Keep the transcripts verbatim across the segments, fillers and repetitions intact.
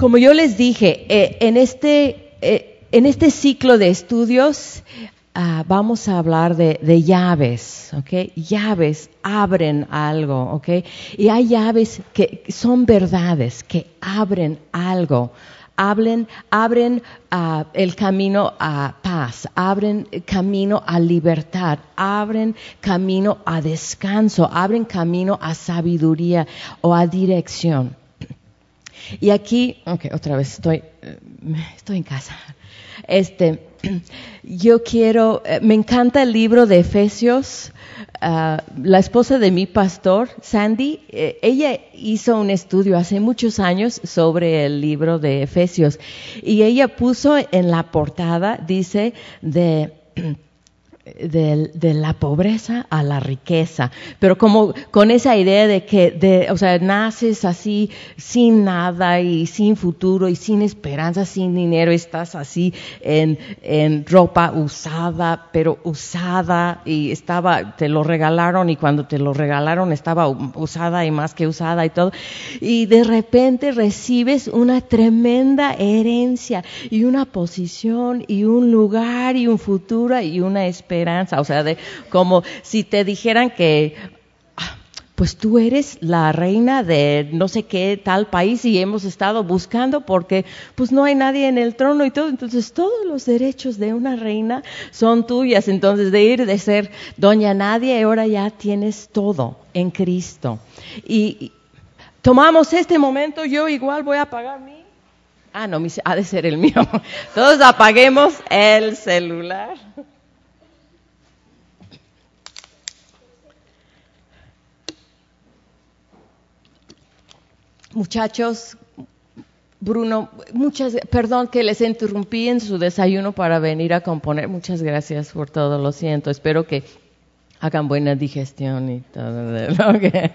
como yo les dije, eh, en este eh, en este ciclo de estudios uh, vamos a hablar de, de llaves, ¿ok? Llaves abren algo, ¿ok? Y hay llaves que son verdades, que abren algo. Abren, abren uh, el camino a paz, abren camino a libertad, abren camino a descanso, abren camino a sabiduría o a dirección. Y aquí, ok, otra vez estoy, estoy en casa. Este, yo quiero, me encanta el libro de Efesios. Uh, la esposa de mi pastor, Sandy, eh, ella hizo un estudio hace muchos años sobre el libro de Efesios y ella puso en la portada, dice, de... De, de la pobreza a la riqueza, pero como con esa idea de que, de, o sea, naces así sin nada y sin futuro y sin esperanza, sin dinero, estás así en, en ropa usada, pero usada y estaba, te lo regalaron y cuando te lo regalaron estaba usada y más que usada y todo, y de repente recibes una tremenda herencia y una posición y un lugar y un futuro y una esperanza. Esperanza, o sea, de, como si te dijeran que pues tú eres la reina de no sé qué tal país y hemos estado buscando porque pues no hay nadie en el trono y todo, entonces todos los derechos de una reina son tuyas, entonces de ir de ser doña nadie, ahora ya tienes todo en Cristo. Y, y tomamos este momento, yo igual voy a apagar mi... Ah, no, mi, ha de ser el mío. Todos apaguemos el celular. Muchachos, Bruno, muchas, perdón que les interrumpí en su desayuno para venir a componer. Muchas gracias por todo, lo siento. Espero que hagan buena digestión y todo. Okay.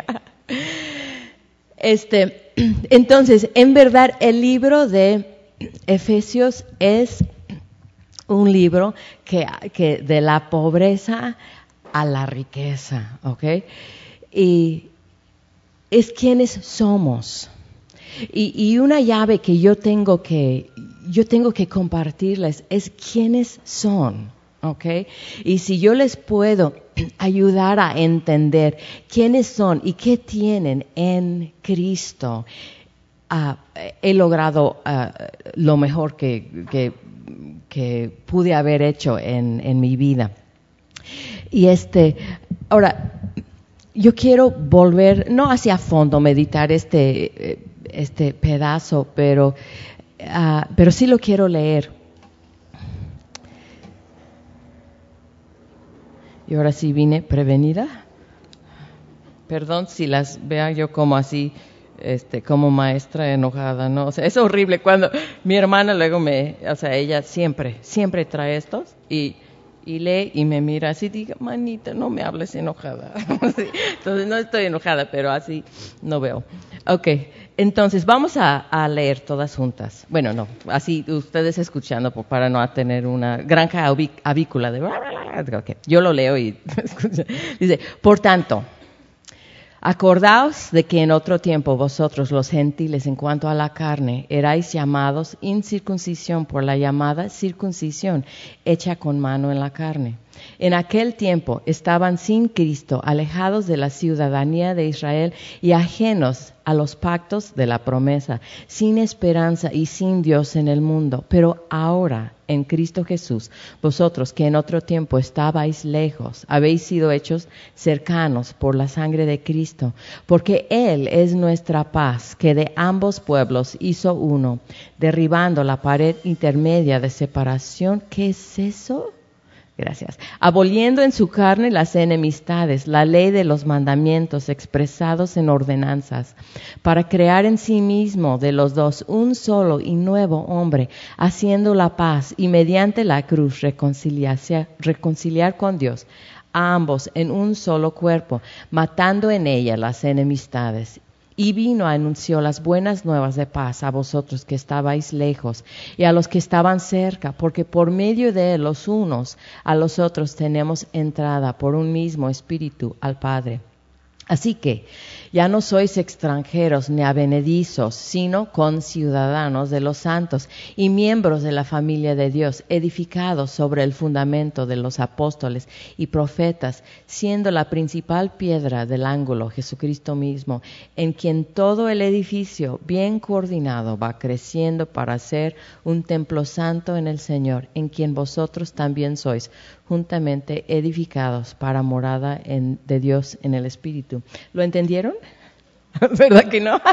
Este, entonces, en verdad, el libro de Efesios es un libro que, que de la pobreza a la riqueza, ¿ok? Y es quienes somos. Y, y una llave que yo tengo que, yo tengo que compartirles es quiénes son, ¿ok? Y si yo les puedo ayudar a entender quiénes son y qué tienen en Cristo, uh, he logrado uh, lo mejor que, que, que pude haber hecho en, en mi vida. Y este, ahora, yo quiero volver, no hacia fondo, meditar este, este pedazo, pero, uh, pero sí lo quiero leer. Y ahora sí vine prevenida. Perdón si las vea yo como así, este, como maestra enojada, ¿no? O sea, es horrible cuando mi hermana luego me, o sea, ella siempre, siempre trae estos y... y lee y me mira así, diga, manita, no me hables enojada. Entonces no estoy enojada, pero así no veo. Ok, entonces vamos a, a leer todas juntas. Bueno, no, así ustedes escuchando para no tener una granja avícola de... Okay. Yo lo leo y dice, por tanto... Acordaos de que en otro tiempo vosotros los gentiles en cuanto a la carne erais llamados incircuncisión por la llamada circuncisión hecha con mano en la carne. En aquel tiempo estaban sin Cristo, alejados de la ciudadanía de Israel y ajenos a los pactos de la promesa, sin esperanza y sin Dios en el mundo. Pero ahora, en Cristo Jesús, vosotros que en otro tiempo estabais lejos, habéis sido hechos cercanos por la sangre de Cristo, porque Él es nuestra paz, que de ambos pueblos hizo uno, derribando la pared intermedia de separación. ¿Qué es eso? Gracias. Aboliendo en su carne las enemistades, la ley de los mandamientos expresados en ordenanzas, para crear en sí mismo de los dos un solo y nuevo hombre, haciendo la paz y mediante la cruz reconciliar, reconciliar con Dios a ambos en un solo cuerpo, matando en ella las enemistades. Y vino, anunció las buenas nuevas de paz a vosotros que estabais lejos y a los que estaban cerca, porque por medio de los unos a los otros tenemos entrada por un mismo espíritu al Padre. Así que ya no sois extranjeros ni advenedizos, sino conciudadanos de los santos y miembros de la familia de Dios, edificados sobre el fundamento de los apóstoles y profetas, siendo la principal piedra del ángulo Jesucristo mismo, en quien todo el edificio bien coordinado va creciendo para ser un templo santo en el Señor, en quien vosotros también sois juntamente edificados para morada en, de Dios en el Espíritu. ¿Lo entendieron? ¿Verdad que no?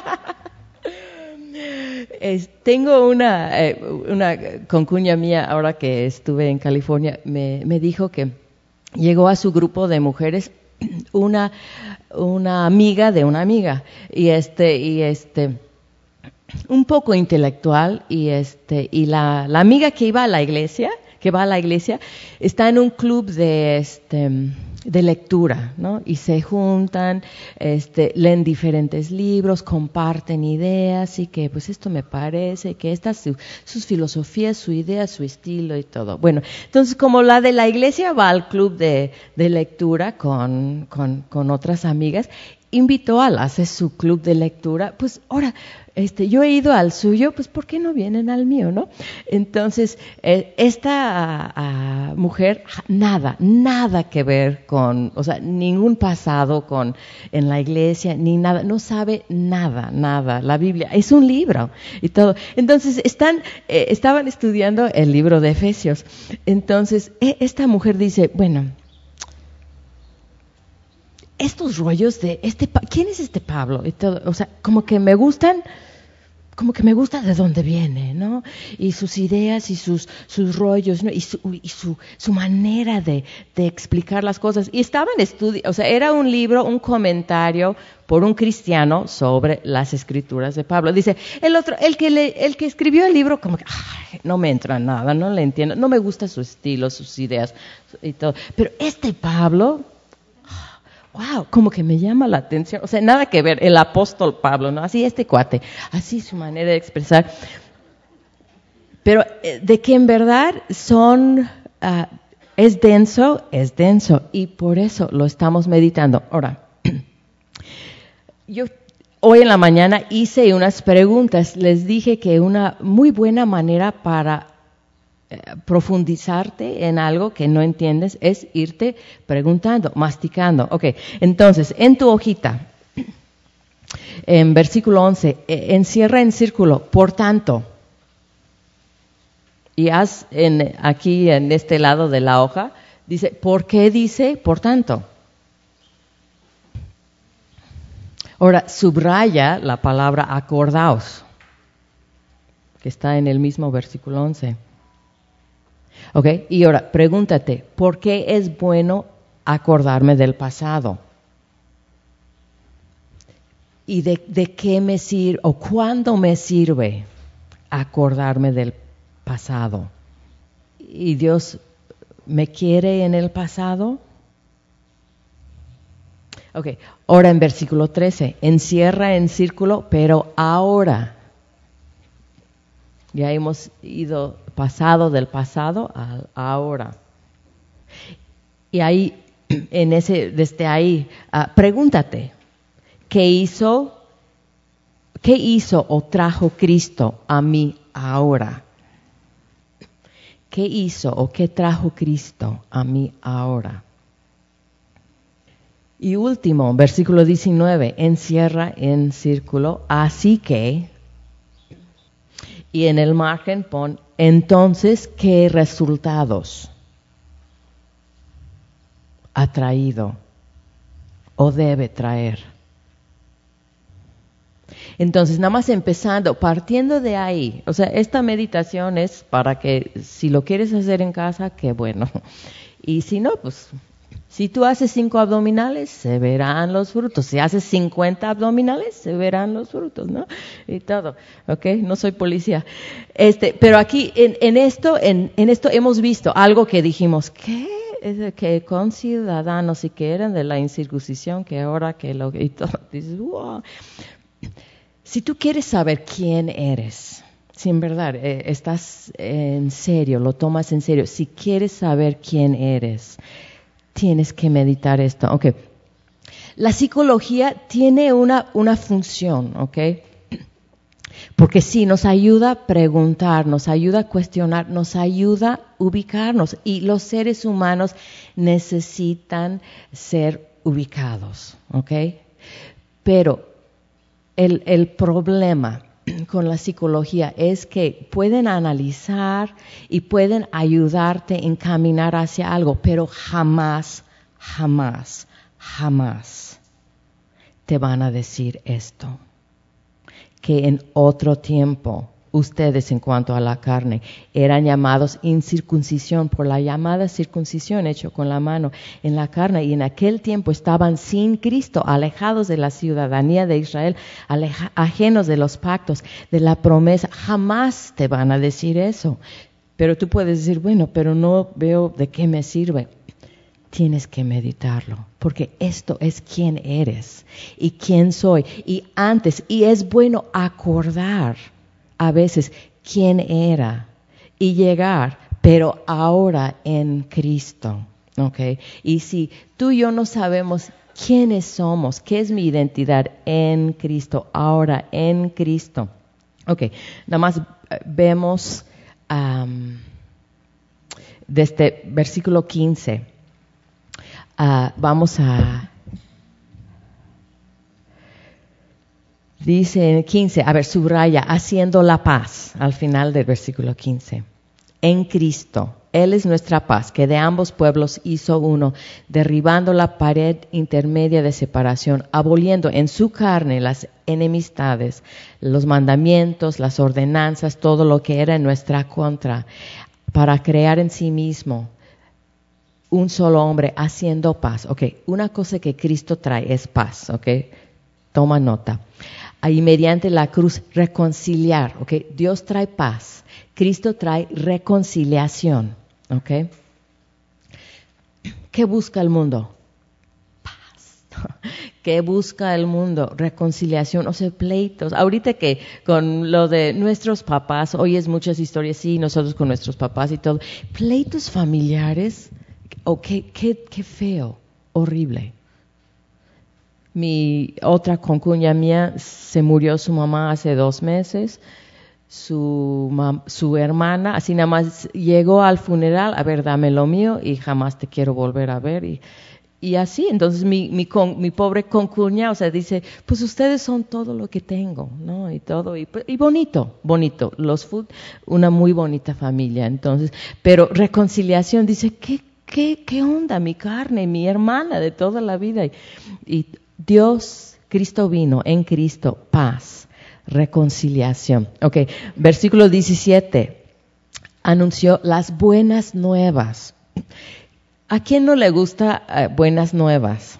Es, tengo una, eh, una concuña mía, ahora que estuve en California, me, me dijo que llegó a su grupo de mujeres una, una amiga de una amiga, y este, y este, un poco intelectual, y este, y la, la amiga que iba a la iglesia, que va a la iglesia, está en un club de este de lectura, ¿no? Y se juntan, este, leen diferentes libros, comparten ideas, y que pues esto me parece, que estas su, sus filosofías, su idea, su estilo y todo. Bueno, entonces como la de la iglesia va al club de, de lectura con, con, con otras amigas, invitó a las de su club de lectura, pues ahora, este, yo he ido al suyo, pues ¿por qué no vienen al mío, no? Entonces, eh, esta uh, mujer, nada, nada que ver con, o sea, ningún pasado con, en la iglesia, ni nada, no sabe nada, nada, la Biblia, es un libro y todo. Entonces, están, eh, estaban estudiando el libro de Efesios. Entonces, eh, esta mujer dice, bueno, estos rollos de este, ¿quién es este Pablo? Y todo, o sea, como que me gustan, como que me gusta de dónde viene, ¿no? Y sus ideas y sus, sus rollos, ¿no? Y su, y su, su manera de, de explicar las cosas. Y estaban estudiando, o sea, era un libro, un comentario por un cristiano sobre las escrituras de Pablo. Dice, el otro, el que le, el que escribió el libro, como que, ay, no me entra nada, no le entiendo, no me gusta su estilo, sus ideas y todo. Pero este Pablo, wow, como que me llama la atención, o sea, nada que ver, el apóstol Pablo, ¿no? Así este cuate, así su manera de expresar. Pero de que en verdad son, uh, es denso, es denso, y por eso lo estamos meditando. Ahora, yo hoy en la mañana hice unas preguntas, les dije que una muy buena manera para profundizarte en algo que no entiendes es irte preguntando, masticando. Ok, entonces, en tu hojita, en versículo once, encierra en círculo, por tanto, y haz en, aquí en este lado de la hoja, dice, ¿por qué dice por tanto? Ahora, subraya la palabra acordaos, que está en el mismo versículo once. Ok, y ahora pregúntate, ¿por qué es bueno acordarme del pasado? ¿Y de, de qué me sirve o cuándo me sirve acordarme del pasado? ¿Y Dios me quiere en el pasado? Ok, ahora en versículo trece, encierra en círculo, pero ahora. Ya hemos ido pasado del pasado al ahora. Y ahí, en ese, desde ahí, uh, pregúntate, ¿qué hizo, qué hizo o trajo Cristo a mí ahora? ¿Qué hizo o qué trajo Cristo a mí ahora? Y último, versículo diecinueve, encierra en círculo, así que, y en el margen pon, entonces, ¿qué resultados ha traído o debe traer? Entonces, nada más empezando, partiendo de ahí, o sea, esta meditación es para que si lo quieres hacer en casa, qué bueno. Y si no, pues, si tú haces cinco abdominales, se verán los frutos. Si haces cincuenta abdominales, se verán los frutos, ¿no? Y todo, ¿ok? No soy policía. Este, pero aquí, en, en esto, en, en esto hemos visto algo que dijimos, ¿qué? Que con ciudadanos y que eran de la incircuncisión, que ahora que lo... Y todo, dices, wow. Si tú quieres saber quién eres, si en verdad eh, estás en serio, lo tomas en serio, si quieres saber quién eres, tienes que meditar esto. Okay. la psicología tiene una, una función, ¿ok? Porque sí, nos ayuda a preguntar, nos ayuda a cuestionar, nos ayuda a ubicarnos. Y los seres humanos necesitan ser ubicados, ¿ok? Pero el, el problema con la psicología es que pueden analizar y pueden ayudarte a encaminar hacia algo, pero jamás, jamás, jamás te van a decir esto, que en otro tiempo ustedes, en cuanto a la carne, eran llamados incircuncisión por la llamada circuncisión hecho con la mano en la carne, y en aquel tiempo estaban sin Cristo, alejados de la ciudadanía de Israel, aleja, ajenos de los pactos, de la promesa. Jamás te van a decir eso. Pero tú puedes decir, bueno, pero no veo de qué me sirve. Tienes que meditarlo, porque esto es quién eres y quién soy. Y antes, y es bueno acordar a veces quién era y llegar, pero ahora en Cristo, ¿ok? Y si tú y yo no sabemos quiénes somos, qué es mi identidad en Cristo, ahora en Cristo, ok, nada más vemos um, desde versículo quince. Uh, vamos a, dice en quince, a ver, subraya, haciendo la paz, al final del versículo quince. En Cristo, Él es nuestra paz, que de ambos pueblos hizo uno, derribando la pared intermedia de separación, aboliendo en su carne las enemistades, los mandamientos, las ordenanzas, todo lo que era en nuestra contra, para crear en sí mismo un solo hombre haciendo paz. Ok, una cosa que Cristo trae es paz, ok, toma nota. Ahí mediante la cruz reconciliar, ok, Dios trae paz, Cristo trae reconciliación, ok. ¿Qué busca el mundo? Paz. ¿Qué busca el mundo? Reconciliación, o sea, pleitos. Ahorita que con lo de nuestros papás, oyes muchas historias, sí, nosotros con nuestros papás y todo, pleitos familiares. Oh, qué, qué, qué feo, horrible. Mi otra concuña mía se murió su mamá hace dos meses. Su, mam, su hermana, así nada más llegó al funeral, a ver, dame lo mío y jamás te quiero volver a ver. Y, y así, entonces mi, mi, con, mi pobre concuña, o sea, dice, pues ustedes son todo lo que tengo, ¿no? Y todo, y, y bonito, bonito. Los Food, una muy bonita familia, entonces, pero reconciliación, dice, ¿qué? ¿Qué, ¿Qué onda? Mi carne, mi hermana de toda la vida. Y, y Dios, Cristo vino, en Cristo, paz, reconciliación. Ok, versículo diecisiete, anunció las buenas nuevas. ¿A quién no le gusta uh, buenas nuevas?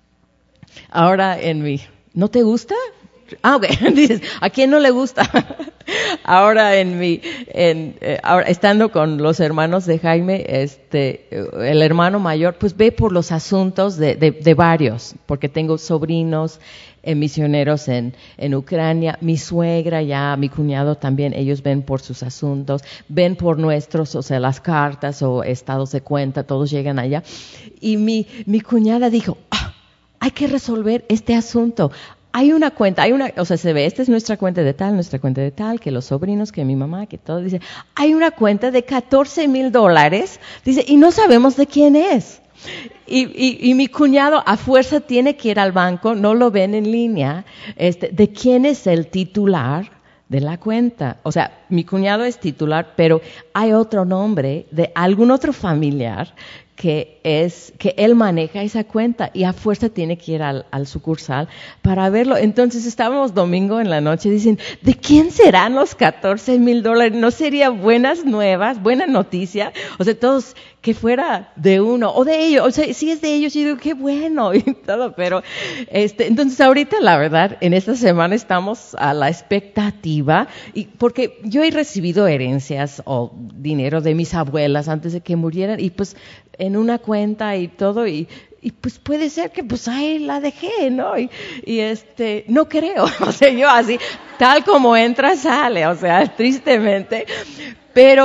Ahora en mi, ¿no te gusta? Ah, ok, dices, ¿a quién no le gusta? Ahora en mi, en, eh, ahora estando con los hermanos de Jaime, este, el hermano mayor, pues ve por los asuntos de, de, de varios, porque tengo sobrinos eh, misioneros en, en Ucrania, mi suegra ya, mi cuñado también, ellos ven por sus asuntos, ven por nuestros, o sea, las cartas o estados de cuenta, todos llegan allá. Y mi, mi cuñada dijo, ah, hay que resolver este asunto. Hay una cuenta, hay una, o sea, se ve, esta es nuestra cuenta de tal, nuestra cuenta de tal, que los sobrinos, que mi mamá, que todo, dice, hay una cuenta de catorce mil dólares, dice, y no sabemos de quién es. Y, y, y mi cuñado a fuerza tiene que ir al banco, no lo ven en línea, este, de quién es el titular de la cuenta. O sea, mi cuñado es titular, pero hay otro nombre de algún otro familiar que es que él maneja esa cuenta y a fuerza tiene que ir al, al sucursal para verlo. Entonces estábamos domingo en la noche y dicen, ¿de quién serán los catorce mil dólares? ¿No sería buenas nuevas, buena noticia? O sea, todos, que fuera de uno o de ellos. O sea, si es de ellos, yo digo, qué bueno y todo. Pero, este, entonces ahorita la verdad, en esta semana estamos a la expectativa, y porque yo he recibido herencias o dinero de mis abuelas antes de que murieran y pues en una cuenta y todo, y, y pues puede ser que pues ahí la dejé, ¿no? Y, y este, no creo, o sea, yo así, tal como entra, sale, o sea, tristemente, pero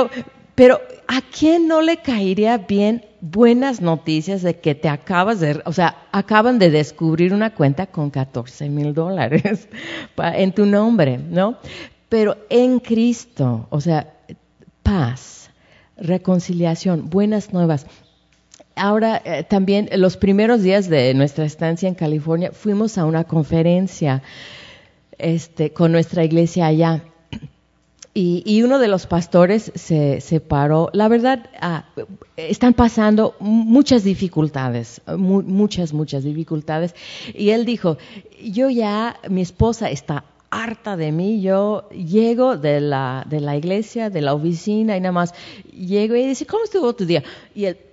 pero ¿a quién no le caería bien buenas noticias de que te acabas de, o sea, acaban de descubrir una cuenta con catorce mil dólares en tu nombre, ¿no? Pero en Cristo, o sea, paz, reconciliación, buenas nuevas. Ahora, eh, también los primeros días de nuestra estancia en California fuimos a una conferencia este, con nuestra iglesia allá. Y, y uno de los pastores se, se paró. La verdad, ah, están pasando muchas dificultades, mu- muchas, muchas dificultades. Y él dijo, yo ya, mi esposa está harta de mí, yo llego de la, de la iglesia, de la oficina y nada más, llego y dice, ¿cómo estuvo tu día? Y él,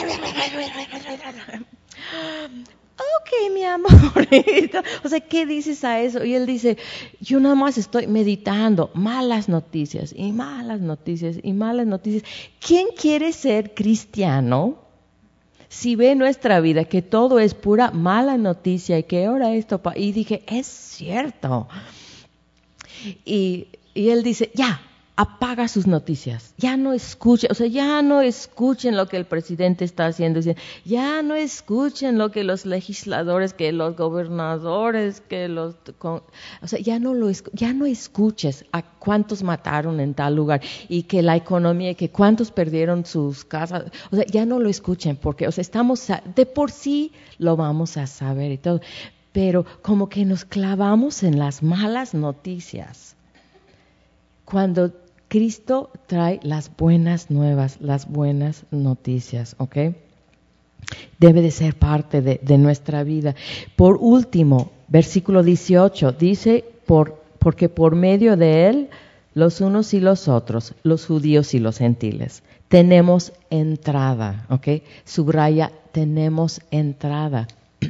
ok, mi amor. O sea, ¿qué dices a eso? Y él dice, yo nada más estoy meditando, malas noticias y malas noticias y malas noticias. ¿Quién quiere ser cristiano si ve nuestra vida que todo es pura mala noticia y que ahora esto... Pa-? Y dije, es cierto. Y, y él dice, ya, apaga sus noticias, ya no escuchen, o sea, ya no escuchen lo que el presidente está haciendo, ya no escuchen lo que los legisladores, que los gobernadores, que los, con, o sea, ya no lo, ya no escuches a cuántos mataron en tal lugar y que la economía, que cuántos perdieron sus casas, o sea, ya no lo escuchen porque, o sea, estamos, de por sí lo vamos a saber y todo. Pero como que nos clavamos en las malas noticias. Cuando Cristo trae las buenas nuevas, las buenas noticias, ¿ok? Debe de ser parte de, de nuestra vida. Por último, versículo dieciocho, dice, por, porque por medio de Él, los unos y los otros, los judíos y los gentiles, tenemos entrada, ¿ok? Subraya, tenemos entrada.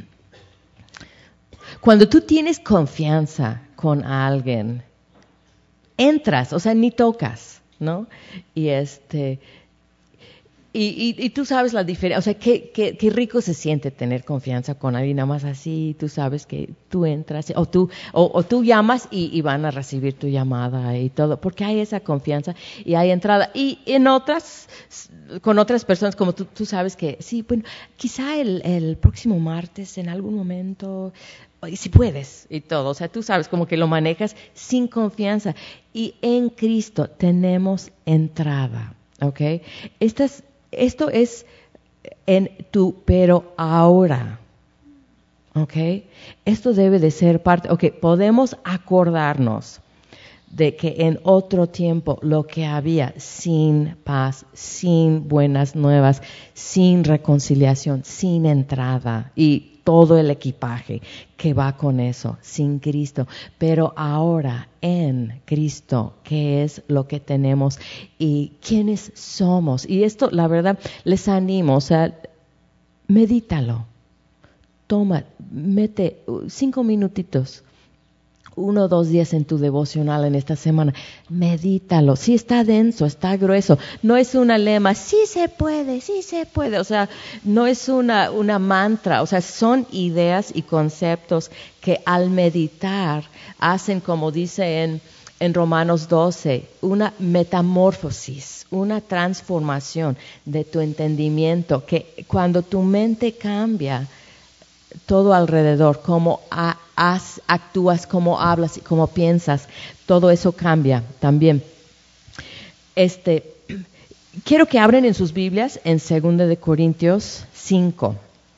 Cuando tú tienes confianza con alguien, entras, o sea, ni tocas, ¿no? Y este, y, y, y tú sabes la diferencia, o sea, qué, qué, qué rico se siente tener confianza con alguien, nada más así, tú sabes que tú entras, o tú, o, o tú llamas y, y van a recibir tu llamada y todo, porque hay esa confianza y hay entrada. Y en otras, con otras personas, como tú, tú sabes que, sí, bueno, quizá el, el próximo martes, en algún momento... Y si puedes y todo, o sea, tú sabes como que lo manejas sin confianza. Y en Cristo tenemos entrada, ¿ok? Estas, esto es en tu pero ahora, ¿ok? Esto debe de ser parte, ok, podemos acordarnos de que en otro tiempo lo que había sin paz, sin buenas nuevas, sin reconciliación, sin entrada y todo el equipaje que va con eso, sin Cristo. Pero ahora en Cristo, ¿qué es lo que tenemos y quiénes somos? Y esto, la verdad, les animo, o sea, medítalo. Toma, mete cinco minutitos. Uno o dos días en tu devocional en esta semana, medítalo. Sí está denso, está grueso. No es una lema, sí se puede, sí se puede. O sea, no es una, una mantra. O sea, son ideas y conceptos que al meditar hacen, como dice en, en Romanos doce, una metamorfosis, una transformación de tu entendimiento, que cuando tu mente cambia, todo alrededor, cómo a, as, actúas, cómo hablas y cómo piensas, todo eso cambia también. Este, quiero que abran en sus Biblias en Segunda de Corintios cinco.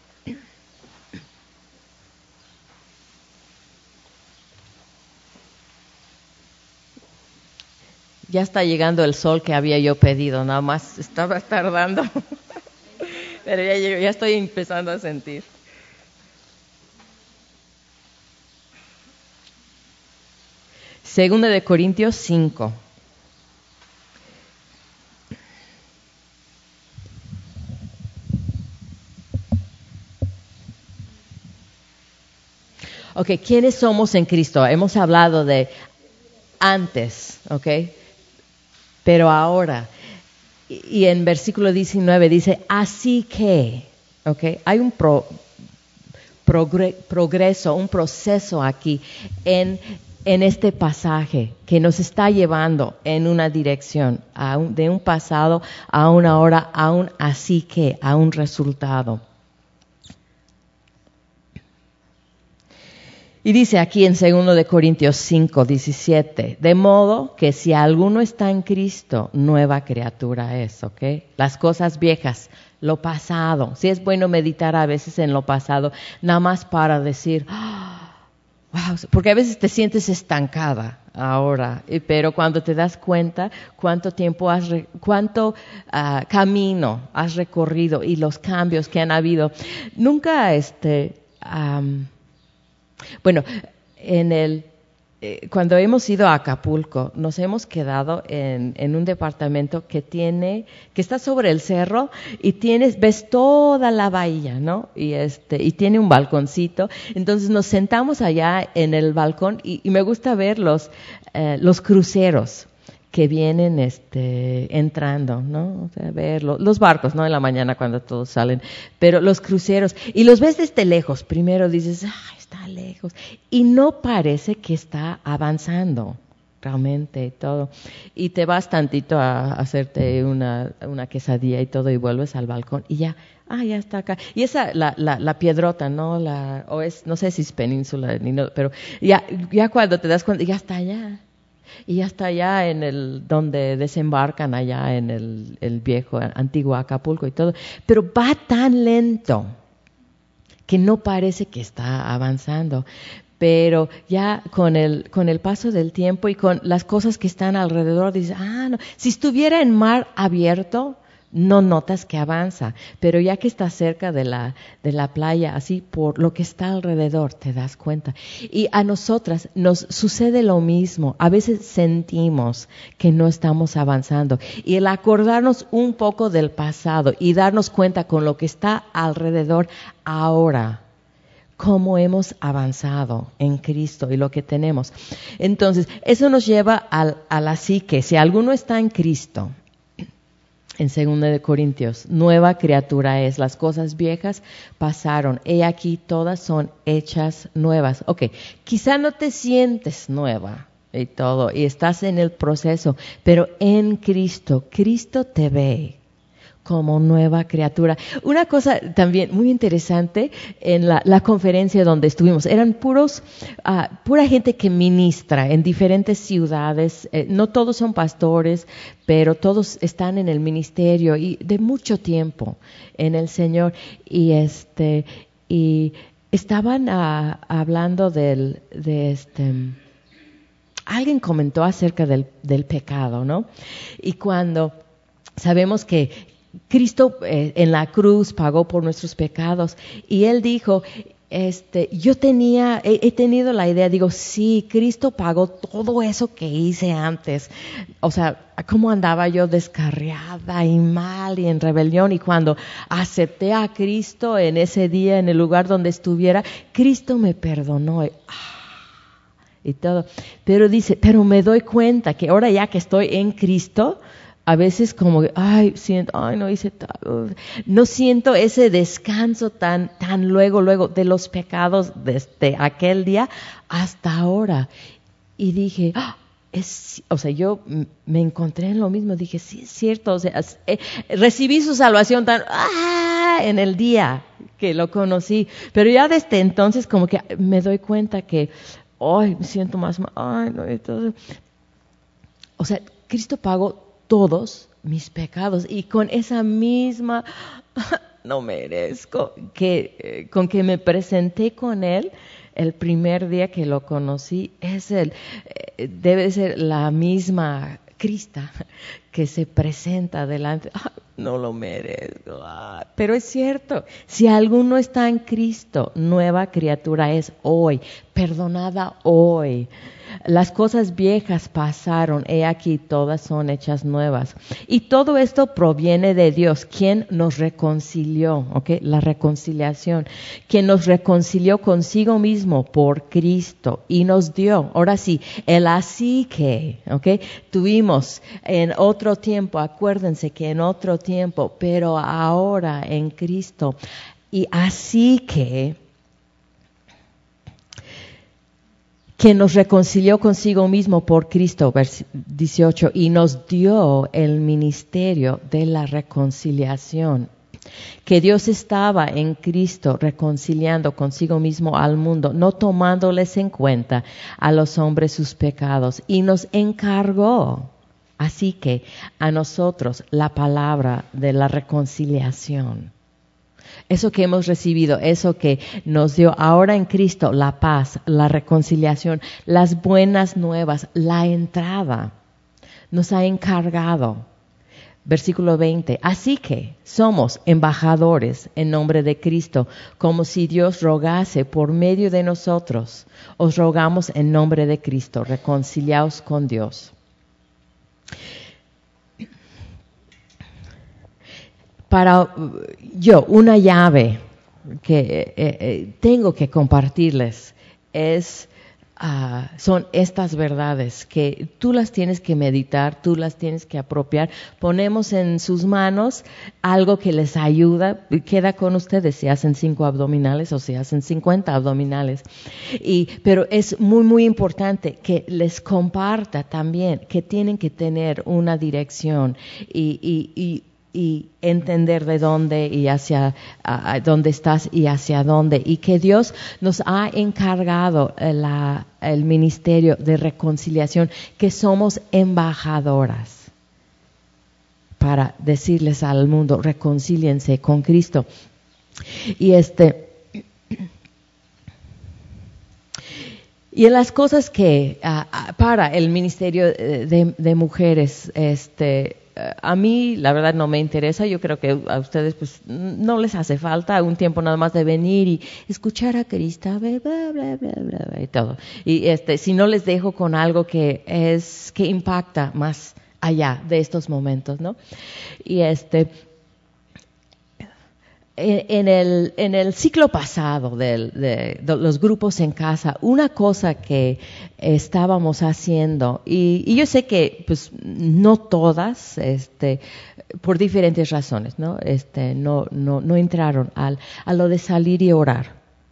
Ya está llegando el sol que había yo pedido, nada más estaba tardando, pero ya llegó, ya estoy empezando a sentir. Segunda de Corintios cinco. Ok, ¿quiénes somos en Cristo? Hemos hablado de antes, ok, pero ahora. Y en versículo diecinueve dice, así que, ok, hay un pro, progre, progreso, un proceso aquí en en este pasaje que nos está llevando en una dirección, a un, de un pasado a una hora, a un así que, a un resultado. Y dice aquí en segundo de Corintios cinco, diecisiete, de modo que si alguno está en Cristo, nueva criatura es, ¿ok? Las cosas viejas, lo pasado. Sí es bueno meditar a veces en lo pasado, nada más para decir, oh, wow, porque a veces te sientes estancada ahora, pero cuando te das cuenta cuánto tiempo has, cuánto uh, camino has recorrido y los cambios que han habido, nunca este... Um, Bueno, en el, eh, cuando hemos ido a Acapulco, nos hemos quedado en, en un departamento que tiene, que está sobre el cerro y tienes, ves toda la bahía, ¿no? Y este, y tiene un balconcito. Entonces nos sentamos allá en el balcón y, y me gusta ver los, eh, los cruceros que vienen este, entrando, ¿no? O sea, ver lo, los barcos, ¿no? En la mañana cuando todos salen, pero los cruceros, y los ves desde lejos, primero dices, ¡ay, está lejos! Y no parece que está avanzando realmente todo. Y te vas tantito a hacerte una, una quesadilla y todo y vuelves al balcón y ya, ah, ya está acá. Y esa, la, la, la piedrota, ¿no? La, o es, no sé si es península, ni no, pero ya, ya cuando te das cuenta, ya está allá. Y hasta allá en el, donde desembarcan allá en el, el viejo, antiguo Acapulco y todo. Pero va tan lento que no parece que está avanzando. Pero ya con el, con el paso del tiempo y con las cosas que están alrededor, dices, ah, no, si estuviera en mar abierto, no notas que avanza, pero ya que estás cerca de la, de la playa, así por lo que está alrededor, te das cuenta. Y a nosotras nos sucede lo mismo. A veces sentimos que no estamos avanzando. Y el acordarnos un poco del pasado y darnos cuenta con lo que está alrededor ahora, cómo hemos avanzado en Cristo y lo que tenemos. Entonces, eso nos lleva al, a la psique. Si alguno está en Cristo, en segunda de Corintios, nueva criatura es, las cosas viejas pasaron, he aquí todas son hechas nuevas. Ok, quizá no te sientes nueva y todo, y estás en el proceso, pero en Cristo, Cristo te ve como nueva criatura. Una cosa también muy interesante en la, la conferencia donde estuvimos, eran puros, uh, pura gente que ministra en diferentes ciudades, eh, no todos son pastores, pero todos están en el ministerio y de mucho tiempo en el Señor. Y este, y estaban uh, hablando del, de este, alguien comentó acerca del, del pecado, ¿no? Y cuando sabemos que Cristo eh, en la cruz pagó por nuestros pecados y Él dijo, este, yo tenía, he, he tenido la idea, digo, sí, Cristo pagó todo eso que hice antes. O sea, cómo andaba yo descarriada y mal y en rebelión, y cuando acepté a Cristo en ese día, en el lugar donde estuviera, Cristo me perdonó. Y, ah, y todo. Pero dice, pero me doy cuenta que ahora ya que estoy en Cristo, a veces como, ay, siento, ay, no hice tal, no siento ese descanso tan, tan luego, luego de los pecados desde aquel día hasta ahora. Y dije, ah, es, o sea, yo me encontré en lo mismo, dije, sí, es cierto, o sea, eh, recibí su salvación tan, ah, en el día que lo conocí, pero ya desde entonces como que me doy cuenta que, ay, me siento más mal, ay, no, entonces, o sea, Cristo pagó todos mis pecados y con esa misma no merezco que eh, con que me presenté con Él el primer día que lo conocí, es el eh, debe ser la misma Crista que se presenta delante. Ah, no lo merezco, ah, pero es cierto, si alguno está en Cristo, nueva criatura es hoy, perdonada hoy. Las cosas viejas pasaron, he aquí todas son hechas nuevas. Y todo esto proviene de Dios, quien nos reconcilió, ¿ok? La reconciliación, quien nos reconcilió consigo mismo por Cristo y nos dio, ahora sí, el así que, ¿ok? Tuvimos en otro tiempo, acuérdense que en otro tiempo, pero ahora en Cristo. Y así que que nos reconcilió consigo mismo por Cristo, versículo dieciocho, y nos dio el ministerio de la reconciliación. Que Dios estaba en Cristo reconciliando consigo mismo al mundo, no tomándoles en cuenta a los hombres sus pecados, y nos encargó, así que a nosotros, la palabra de la reconciliación. Eso que hemos recibido, eso que nos dio ahora en Cristo, la paz, la reconciliación, las buenas nuevas, la entrada, nos ha encargado. Versículo veinte, así que somos embajadores en nombre de Cristo, como si Dios rogase por medio de nosotros. Os rogamos en nombre de Cristo, reconciliaos con Dios. Para yo, una llave que eh, eh, tengo que compartirles es... Uh, son estas verdades que tú las tienes que meditar, tú las tienes que apropiar. Ponemos en sus manos algo que les ayuda, queda con ustedes si hacen cinco abdominales o si hacen cincuenta abdominales. Y, pero es muy, muy importante que les comparta también que tienen que tener una dirección y, y, y y entender de dónde y hacia uh, dónde estás y hacia dónde, y que Dios nos ha encargado la, el ministerio de reconciliación, que somos embajadoras para decirles al mundo, reconcíliense con Cristo. Y este y en las cosas que uh, para el ministerio de, de mujeres, este a mí, la verdad, no me interesa. Yo creo que a ustedes pues no les hace falta un tiempo nada más de venir y escuchar a Cristo, bla, bla, bla, bla, bla, y todo. Y este, si no les dejo con algo que es, que impacta más allá de estos momentos, ¿no? Y este, en el, en el ciclo pasado de, de, de los grupos en casa, una cosa que estábamos haciendo, y, y yo sé que pues no todas, este, por diferentes razones, ¿no? Este, no, no, no entraron al, a lo de salir y orar.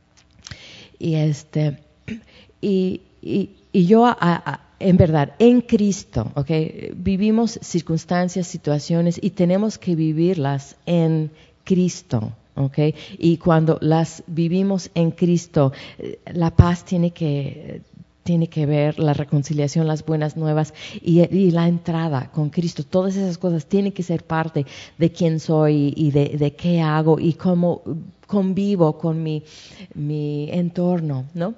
Y este, y, y, y yo a, a, en verdad, en Cristo, ¿okay? Vivimos circunstancias, situaciones y tenemos que vivirlas en Cristo, ¿okay? Y cuando las vivimos en Cristo, la paz tiene que tiene que ver, la reconciliación, las buenas nuevas y, y la entrada con Cristo. Todas esas cosas tienen que ser parte de quién soy y de, de qué hago y cómo convivo con mi, mi entorno, ¿no?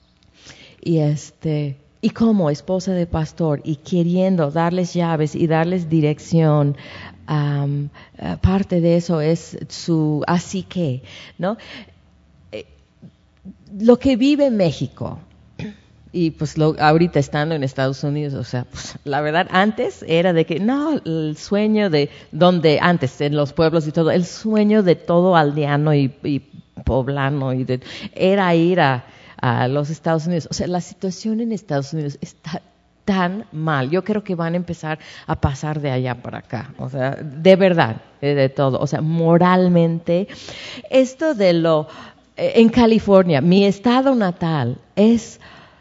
Y este y como esposa de pastor y queriendo darles llaves y darles dirección, um, uh, parte de eso es su así que, ¿no? Eh, lo que vive México, y pues lo, ahorita estando en Estados Unidos, o sea, pues, la verdad antes era de que, no, el sueño de, donde antes, en los pueblos y todo, el sueño de todo aldeano y, y poblano, y de, era ir a a los Estados Unidos. O sea, la situación en Estados Unidos está tan mal. Yo creo que van a empezar a pasar de allá para acá. O sea, de verdad, de todo. O sea, moralmente. Esto de lo... En California, mi estado natal, es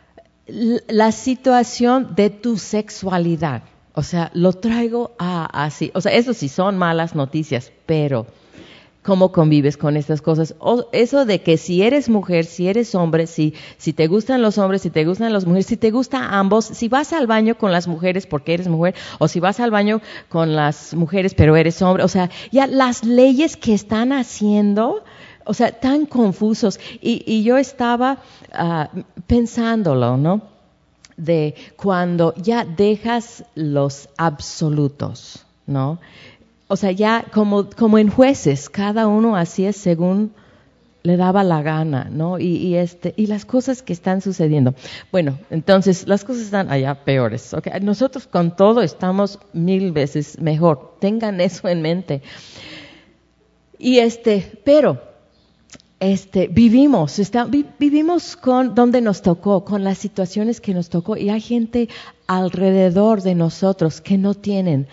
la situación de tu sexualidad. O sea, lo traigo a así. O sea, eso sí son malas noticias, pero... ¿Cómo convives con estas cosas? O eso de que si eres mujer, si eres hombre, si, si te gustan los hombres, si te gustan las mujeres, si te gustan ambos, si vas al baño con las mujeres porque eres mujer, o si vas al baño con las mujeres pero eres hombre, o sea, ya las leyes que están haciendo, o sea, tan confusos. Y, y yo estaba uh, pensándolo, ¿no? De cuando ya dejas los absolutos, ¿no? O sea, ya como, como en jueces, cada uno hacía según le daba la gana, ¿no? Y, y, este, y las cosas que están sucediendo. Bueno, entonces, las cosas están allá peores, ¿okay? Nosotros con todo estamos mil veces mejor. Tengan eso en mente. Y este, pero, este, vivimos, está, vi, vivimos con donde nos tocó, con las situaciones que nos tocó, y hay gente alrededor de nosotros que no tienen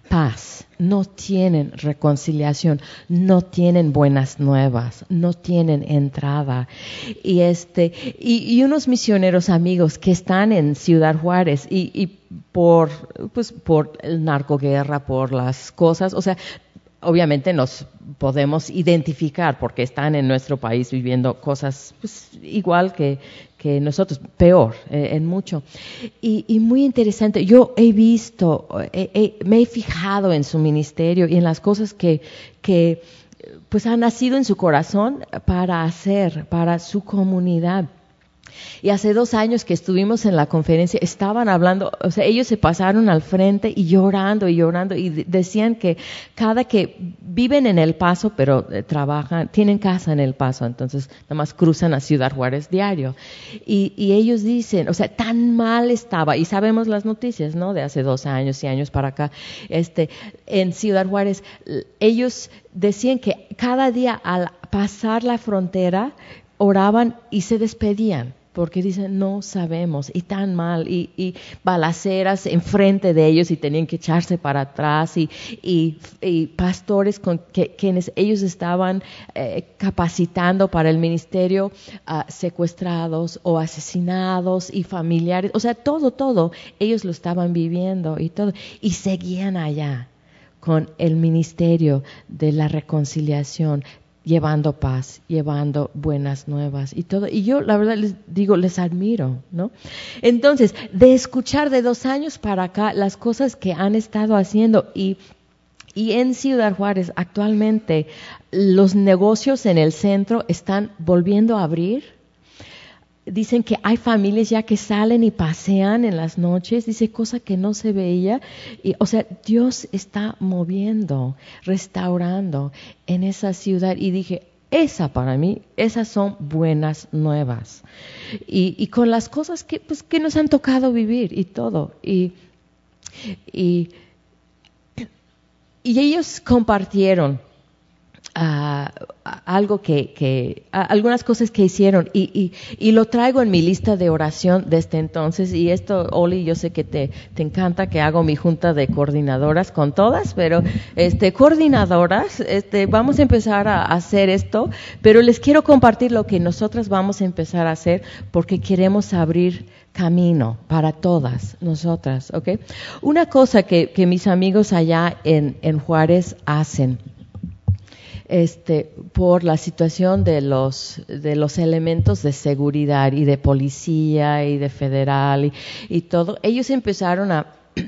paz, no tienen reconciliación, no tienen buenas nuevas, no tienen entrada. Y este y, y unos misioneros amigos que están en Ciudad Juárez y, y por pues por el narcoguerra, por las cosas, o sea, obviamente nos podemos identificar porque están en nuestro país viviendo cosas pues, igual que, que nosotros, peor eh, en mucho. Y, y muy interesante, yo he visto, eh, eh, me he fijado en su ministerio y en las cosas que, que pues han nacido en su corazón para hacer, para su comunidad. Y hace dos años que estuvimos en la conferencia, estaban hablando, o sea, ellos se pasaron al frente y llorando y llorando y de- decían que cada que viven en El Paso, pero eh, trabajan, tienen casa en El Paso, entonces nada más cruzan a Ciudad Juárez diario. Y, y ellos dicen, o sea, tan mal estaba, y sabemos las noticias, ¿no? De hace dos años y años para acá, este, en Ciudad Juárez, l- ellos decían que cada día al pasar la frontera, oraban y se despedían, porque dicen, no sabemos, y tan mal, y, y balaceras enfrente de ellos y tenían que echarse para atrás, y, y, y pastores con que, quienes ellos estaban eh, capacitando para el ministerio, uh, secuestrados o asesinados, y familiares, o sea, todo, todo, ellos lo estaban viviendo y todo, y seguían allá con el ministerio de la reconciliación, llevando paz, llevando buenas nuevas y todo. Y yo, la verdad, les digo, les admiro, ¿no? Entonces, de escuchar de dos años para acá las cosas que han estado haciendo y y en Ciudad Juárez actualmente los negocios en el centro están volviendo a abrir. Dicen que hay familias ya que salen y pasean en las noches, dice cosa que no se veía. Y, o sea, Dios está moviendo, restaurando en esa ciudad. Y dije, esa para mí, esas son buenas nuevas. Y, y con las cosas que, pues, que nos han tocado vivir y todo. Y, y, y ellos compartieron Uh, algo que, que uh, algunas cosas que hicieron y, y, y lo traigo en mi lista de oración desde entonces. Y esto, Oli, yo sé que te, te encanta que hago mi junta de coordinadoras con todas, pero este coordinadoras, este vamos a empezar a hacer esto, pero les quiero compartir lo que nosotras vamos a empezar a hacer porque queremos abrir camino para todas nosotras, ¿ok? Una cosa que, que mis amigos allá en, en Juárez hacen, Este, por la situación de los de los elementos de seguridad y de policía y de federal y, y todo, ellos empezaron a,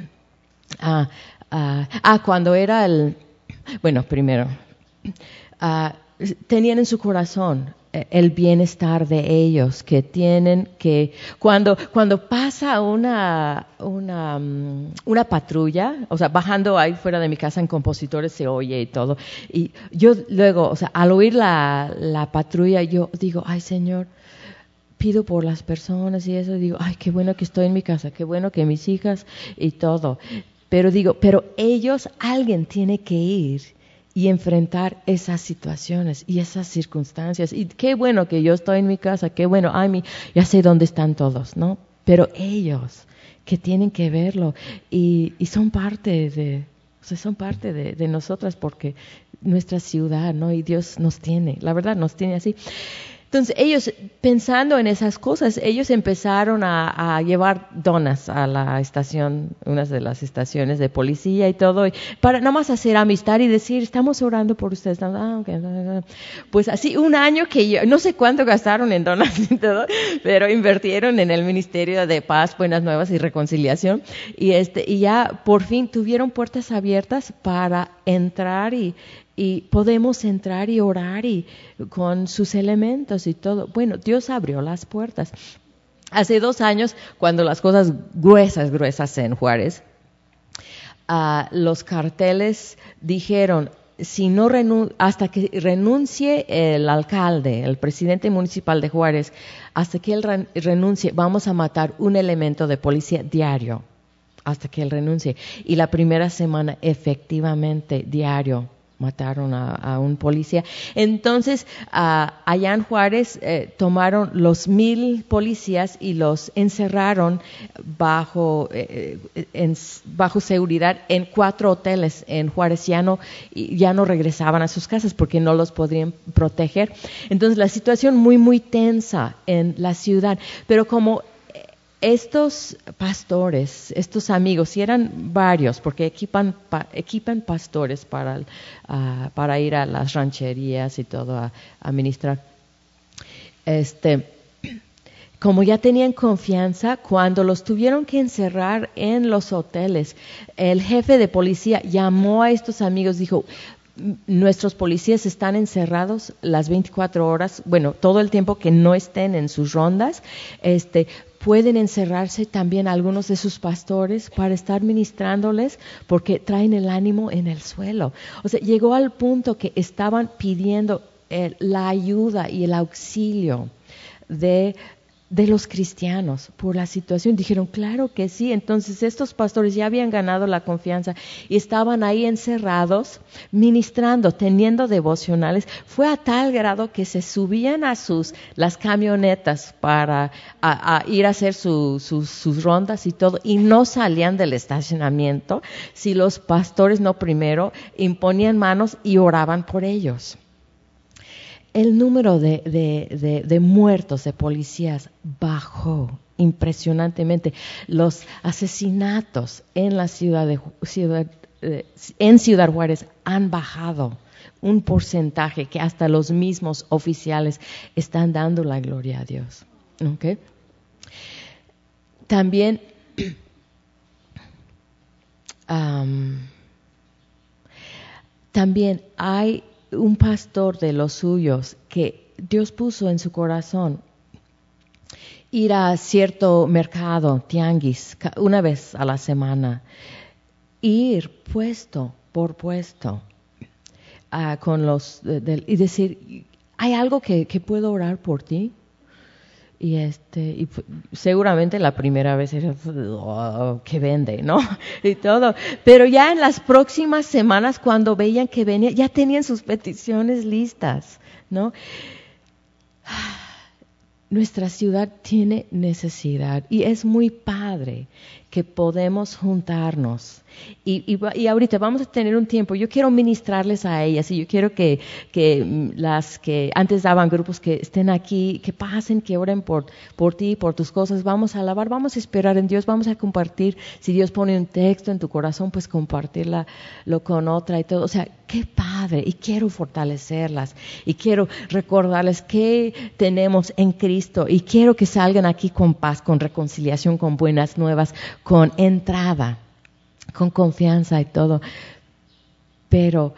a, a, a cuando era el, bueno, primero, a, tenían en su corazón el bienestar de ellos, que tienen que, cuando, cuando pasa una, una, una patrulla, o sea, bajando ahí fuera de mi casa en Compositores se oye y todo, y yo luego, o sea, al oír la, la patrulla, yo digo, ay Señor, pido por las personas y eso, digo, ay, qué bueno que estoy en mi casa, qué bueno que mis hijas y todo, pero digo, pero ellos, alguien tiene que ir y enfrentar esas situaciones y esas circunstancias. Y qué bueno que yo estoy en mi casa, qué bueno, ay, mi, ya sé dónde están todos, ¿no? Pero ellos que tienen que verlo y, y son parte de, o sea, son parte de, de nosotras porque nuestra ciudad, ¿no? Y Dios nos tiene, la verdad nos tiene así. Entonces ellos, pensando en esas cosas, ellos empezaron a, a llevar donas a la estación, unas de las estaciones de policía y todo, y para nada más hacer amistad y decir, estamos orando por ustedes. Ah, okay. Pues así un año que yo, no sé cuánto gastaron en donas y todo, pero invirtieron en el Ministerio de Paz, Buenas Nuevas y Reconciliación, y este y ya por fin tuvieron puertas abiertas para entrar y y podemos entrar y orar y con sus elementos y todo. Bueno, Dios abrió las puertas. Hace dos años, cuando las cosas gruesas, gruesas en Juárez, uh, los carteles dijeron, si no renun- hasta que renuncie el alcalde, el presidente municipal de Juárez, hasta que él re- renuncie, vamos a matar un elemento de policía diario, hasta que él renuncie. Y la primera semana, efectivamente, diario, mataron a, a un policía. Entonces, uh, allá en Juárez eh, tomaron los mil policías y los encerraron bajo, eh, en, bajo seguridad en cuatro hoteles en Juárez. Ya no, ya no regresaban a sus casas porque no los podrían proteger. Entonces, la situación muy, muy tensa en la ciudad. Pero como estos pastores, estos amigos, y eran varios, porque equipan, pa, equipan pastores para, uh, para ir a las rancherías y todo a, a ministrar. Este, como ya tenían confianza, cuando los tuvieron que encerrar en los hoteles, el jefe de policía llamó a estos amigos, dijo: nuestros policías están encerrados las veinticuatro horas, bueno, todo el tiempo que no estén en sus rondas, este, pueden encerrarse también algunos de sus pastores para estar ministrándoles porque traen el ánimo en el suelo. O sea, llegó al punto que estaban pidiendo eh, la ayuda y el auxilio de de los cristianos por la situación. Dijeron, claro que sí. Entonces estos pastores ya habían ganado la confianza y estaban ahí encerrados, ministrando, teniendo devocionales. Fue a tal grado que se subían a sus las camionetas para a, a ir a hacer su, sus, sus rondas y todo, y no salían del estacionamiento si los pastores no primero imponían manos y oraban por ellos. El número de, de, de, de muertos de policías bajó impresionantemente. Los asesinatos en la ciudad de ciudad, eh, en Ciudad Juárez han bajado un porcentaje que hasta los mismos oficiales están dando la gloria a Dios. ¿Okay? También um, también hay un pastor de los suyos que Dios puso en su corazón ir a cierto mercado, tianguis, una vez a la semana, ir puesto por puesto uh, con los de, de, y decir, ¿hay algo que, que puedo orar por ti? Y este y seguramente la primera vez era oh, que vende, ¿no? Y todo, pero ya en las próximas semanas cuando veían que venía ya tenían sus peticiones listas, ¿no? Nuestra ciudad tiene necesidad y es muy padre que podemos juntarnos. Y, y, y ahorita vamos a tener un tiempo, yo quiero ministrarles a ellas y yo quiero que, que las que antes daban grupos que estén aquí, que pasen, que oren por, por ti, por tus cosas, vamos a alabar, vamos a esperar en Dios, vamos a compartir, si Dios pone un texto en tu corazón, pues compartirlo con otra y todo, o sea, qué padre, y quiero fortalecerlas, y quiero recordarles que tenemos en Cristo, y quiero que salgan aquí con paz, con reconciliación, con buenas nuevas, con entrada, con confianza y todo, pero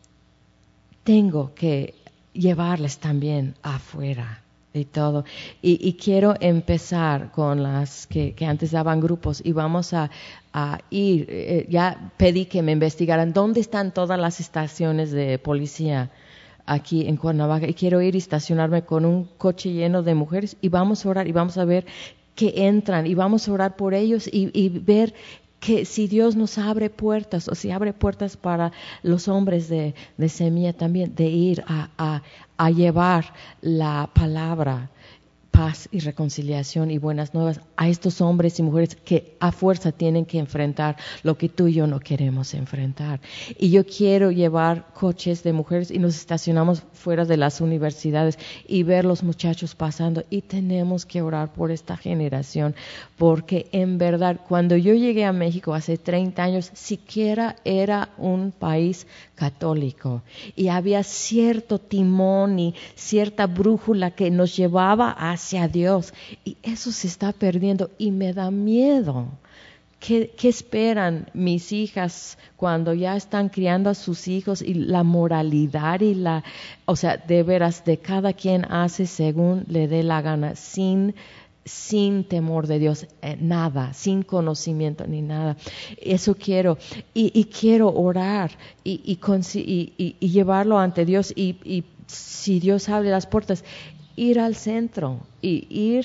tengo que llevarles también afuera y todo. Y, y quiero empezar con las que, que antes daban grupos y vamos a, a ir, eh, ya pedí que me investigaran dónde están todas las estaciones de policía aquí en Cuernavaca y quiero ir y estacionarme con un coche lleno de mujeres y vamos a orar y vamos a ver que entran y vamos a orar por ellos y, y ver que si Dios nos abre puertas, o si abre puertas para los hombres de, de Semilla también, de ir a, a, a llevar la palabra, paz y reconciliación y buenas nuevas a estos hombres y mujeres que a fuerza tienen que enfrentar lo que tú y yo no queremos enfrentar. Y yo quiero llevar coches de mujeres y nos estacionamos fuera de las universidades y ver los muchachos pasando y tenemos que orar por esta generación porque en verdad cuando yo llegué a México hace treinta años siquiera era un país católico y había cierto timón y cierta brújula que nos llevaba hacia Dios y eso se está perdiendo y me da miedo. ¿Qué, qué esperan mis hijas cuando ya están criando a sus hijos y la moralidad y la, o sea, de veras de cada quien hace según le dé la gana, sin sin temor de Dios, eh, nada, sin conocimiento ni nada. Eso quiero y, y quiero orar y, y, y, y llevarlo ante Dios y, y si Dios abre las puertas, ir al centro y ir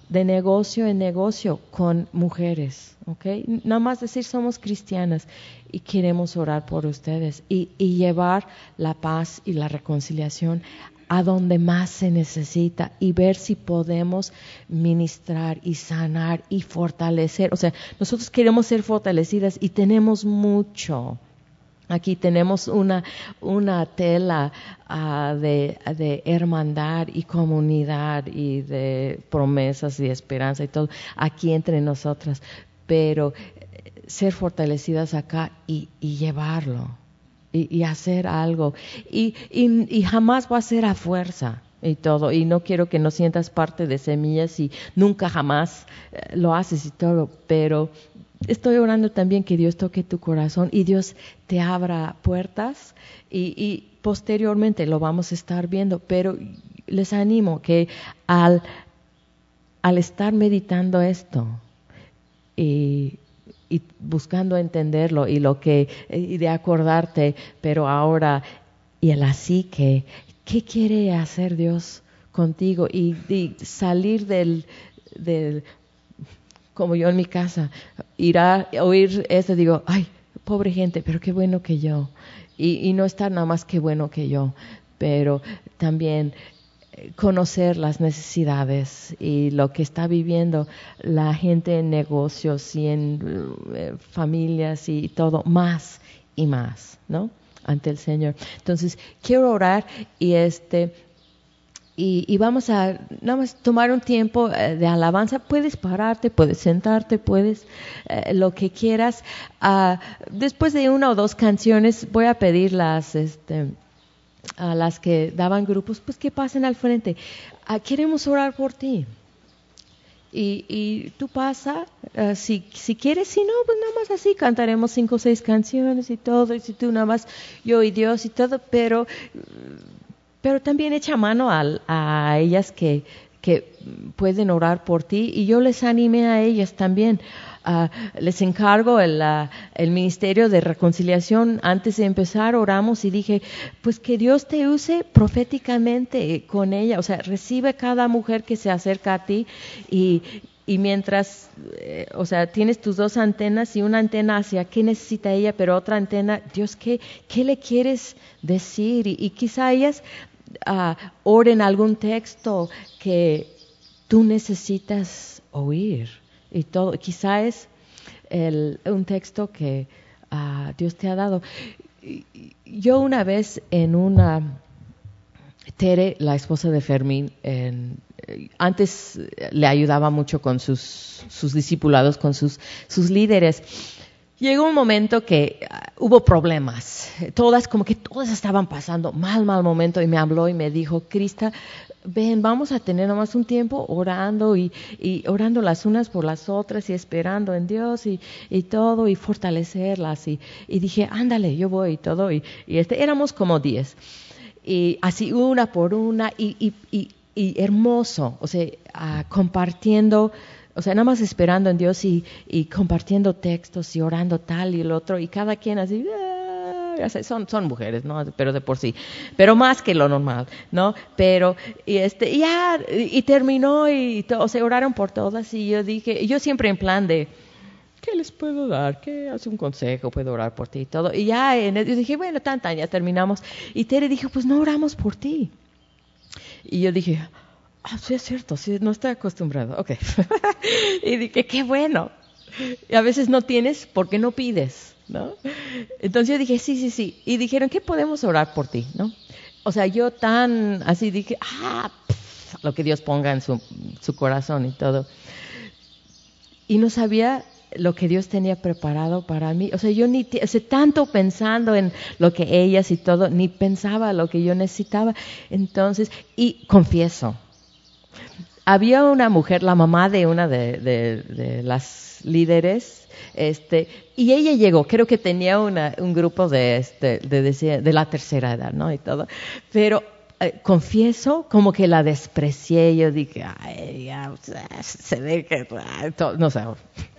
de negocio en negocio con mujeres, ¿ok? Nada más decir somos cristianas y queremos orar por ustedes y, y llevar la paz y la reconciliación a donde más se necesita y ver si podemos ministrar y sanar y fortalecer. O sea, nosotros queremos ser fortalecidas y tenemos mucho. Aquí tenemos una, una tela uh, de, de hermandad y comunidad y de promesas y esperanza y todo aquí entre nosotras, pero ser fortalecidas acá y, y llevarlo y, y hacer algo y, y, y jamás va a ser a fuerza y todo, y no quiero que no sientas parte de Semillas y nunca jamás eh, lo haces y todo, pero estoy orando también que Dios toque tu corazón y Dios te abra puertas y, y posteriormente lo vamos a estar viendo, pero les animo que al, al estar meditando esto y, y buscando entenderlo y lo que y de acordarte, pero ahora y el así que, ¿qué quiere hacer Dios contigo? Y, y salir del, del como yo en mi casa, ir a oír esto, digo, ay, pobre gente, pero qué bueno que yo. Y, y no estar nada más que bueno que yo, pero también conocer las necesidades y lo que está viviendo la gente en negocios y en eh, familias y todo, más y más, ¿no? Ante el Señor. Entonces, quiero orar y este... Y, y vamos a nada más tomar un tiempo eh, de alabanza. Puedes pararte, puedes sentarte, puedes eh, lo que quieras. Uh, después de una o dos canciones voy a pedir las, este, a las que daban grupos, pues que pasen al frente. Uh, queremos orar por ti. Y, y tú pasa, uh, si, si quieres, si no, pues nada más así cantaremos cinco o seis canciones y todo. Y si tú nada más, yo y Dios y todo, pero... Pero también echa mano a, a ellas que, que pueden orar por ti y yo les animé a ellas también. Uh, les encargo el, uh, el ministerio de reconciliación. Antes de empezar oramos y dije, pues que Dios te use proféticamente con ella. O sea, recibe cada mujer que se acerca a ti y... Y mientras, eh, o sea, tienes tus dos antenas y una antena hacia qué necesita ella, pero otra antena, Dios, ¿qué, qué le quieres decir? Y, y quizá ellas uh, oren algún texto que tú necesitas oír. Y todo, quizá es el, un texto que uh, Dios te ha dado. Yo una vez en una... Tere, la esposa de Fermín, en, antes le ayudaba mucho con sus, sus discipulados, con sus, sus líderes. Llegó un momento que uh, hubo problemas. Todas, como que todas estaban pasando mal, mal momento. Y me habló y me dijo, Krista, ven, vamos a tener nomás un tiempo orando y, y orando las unas por las otras y esperando en Dios y, y todo y fortalecerlas. Y, y dije, ándale, yo voy y todo. Y, y este, éramos como diez. Y así una por una y, y, y, y hermoso, o sea, uh, compartiendo, o sea, nada más esperando en Dios y, y compartiendo textos y orando tal y el otro y cada quien así, ah, ya sé, son, son mujeres, ¿no? Pero de por sí, pero más que lo normal, ¿no? Pero, y este, ya, y, y terminó y, to, o sea, oraron por todas y yo dije, yo siempre en plan de, ¿qué les puedo dar? ¿Qué hace un consejo? ¿Puedo orar por ti? Y todo. Y ya en el, yo dije, bueno, tan, tan, ya terminamos. Y Tere dijo, pues no oramos por ti. Y yo dije, ah, sí es cierto, sí, no estoy acostumbrado. Ok. Y dije, qué bueno. Y a veces no tienes porque no pides, ¿no? Entonces yo dije, sí, sí, sí. Y dijeron, ¿qué podemos orar por ti? ¿No? O sea, yo tan así dije, ah, pff, lo que Dios ponga en su, su corazón y todo. Y no sabía lo que Dios tenía preparado para mí. O sea, yo ni, o sea, tanto pensando en lo que ellas y todo, ni pensaba lo que yo necesitaba. Entonces, y confieso, había una mujer, la mamá de una de, de, de las líderes, este, y ella llegó, creo que tenía una, un grupo de, este, de, de, de la tercera edad, ¿no? Y todo, pero eh, confieso como que la desprecié. Yo dije, ay, ya, se ve que, no sé.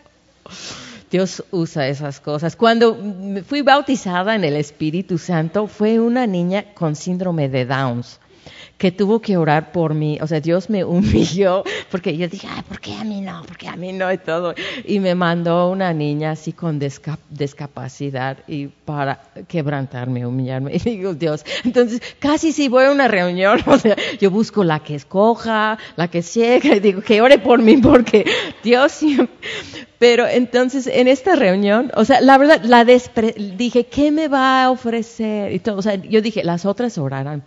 Dios usa esas cosas. Cuando fui bautizada en el Espíritu Santo, fue una niña con síndrome de Downs. que tuvo que orar por mí. O sea, Dios me humilló porque yo dije, ay, ¿por qué a mí no? ¿Por qué a mí no? Y todo. Y me mandó una niña así con discap- discapacidad y para quebrantarme, humillarme. Y digo, Dios, entonces casi si voy a una reunión, o sea, yo busco la que escoja, la que ciega, y digo, que ore por mí porque Dios siempre... Pero entonces en esta reunión, o sea, la verdad, la despre- dije, ¿qué me va a ofrecer? Y todo, o sea, yo dije, las otras orarán.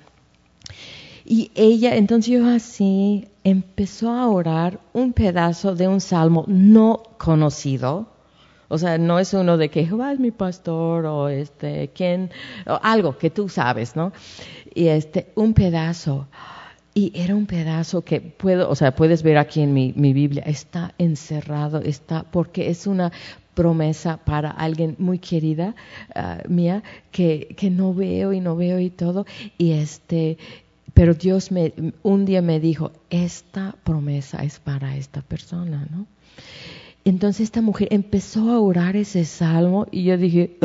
Y ella, entonces yo así, empezó a orar un pedazo de un salmo no conocido. O sea, no es uno de que Jehová es mi pastor o este, quién, o algo que tú sabes, ¿no? Y este, un pedazo. Y era un pedazo que puedo, o sea, puedes ver aquí en mi, mi Biblia, está encerrado, está, porque es una promesa para alguien muy querida uh, mía, que, que no veo y no veo y todo. Y este, pero Dios me, un día me dijo, esta promesa es para esta persona, ¿no? Entonces esta mujer empezó a orar ese salmo y yo dije,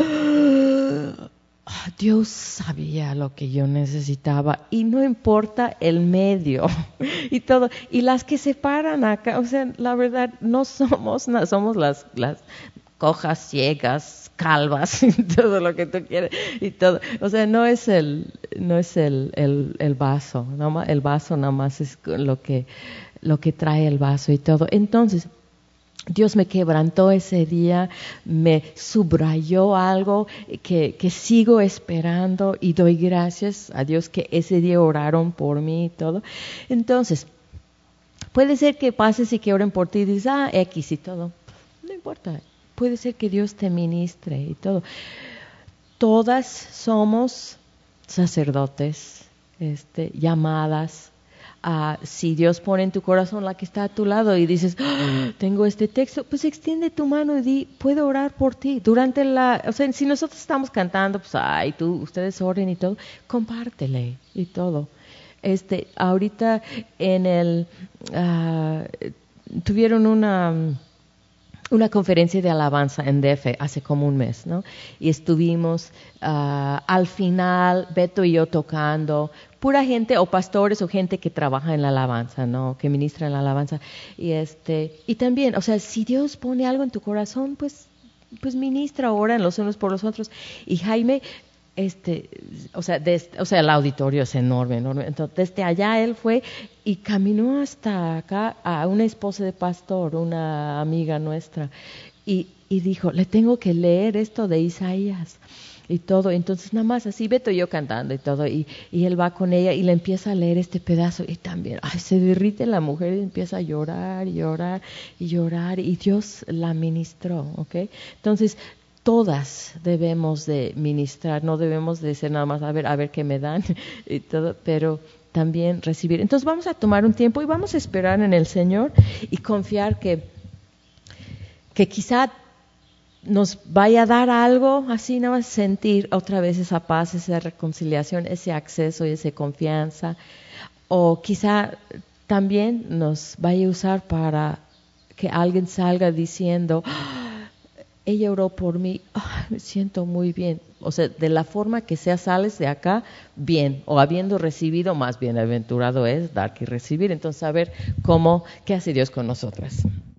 ¡ah! Dios sabía lo que yo necesitaba y no importa el medio y todo. Y las que se paran acá, o sea, la verdad, no somos, no, somos las, las cojas, ciegas, calvas, y todo lo que tú quieres y todo. O sea, no es el, no es el, el, el vaso, ¿no? El vaso nada más es lo que, lo que trae el vaso y todo. Entonces, Dios me quebrantó ese día, me subrayó algo que, que sigo esperando y doy gracias a Dios que ese día oraron por mí y todo. Entonces, puede ser que pases y que oren por ti y dices, ah, X y todo. No importa, puede ser que Dios te ministre y todo. Todas somos sacerdotes, este, llamadas. Uh, si Dios pone en tu corazón la que está a tu lado y dices, ¡oh, tengo este texto, pues extiende tu mano y di, puedo orar por ti. Durante la, o sea, si nosotros estamos cantando, pues, ay, tú, ustedes oren y todo, compártele y todo. Este, ahorita en el, uh, tuvieron una... una conferencia de alabanza en D F hace como un mes, ¿no? Y estuvimos uh, al final, Beto y yo tocando, pura gente o pastores o gente que trabaja en la alabanza, ¿no? Que ministra en la alabanza. Y este, y también, o sea, si Dios pone algo en tu corazón, pues, pues ministra, oran los unos por los otros. Y Jaime, este, o sea, desde, o sea, el auditorio es enorme, enorme. Entonces, desde allá él fue y caminó hasta acá a una esposa de pastor, una amiga nuestra, y, y dijo, le tengo que leer esto de Isaías y todo. Entonces, nada más así, Beto y yo cantando y todo, y, y él va con ella y le empieza a leer este pedazo y también, ay, se derrite la mujer y empieza a llorar y llorar y llorar y Dios la ministró, ¿ok? Entonces, todas debemos de ministrar, no debemos de ser nada más a ver, a ver qué me dan y todo, pero también recibir. Entonces vamos a tomar un tiempo y vamos a esperar en el Señor y confiar que, que quizá nos vaya a dar algo, así nada más sentir otra vez esa paz, esa reconciliación, ese acceso y esa confianza, o quizá también nos vaya a usar para que alguien salga diciendo, ella oró por mí, oh, me siento muy bien. O sea, de la forma que sea, sales de acá bien, o habiendo recibido, más bienaventurado es dar que recibir. Entonces, a ver cómo, qué hace Dios con nosotras.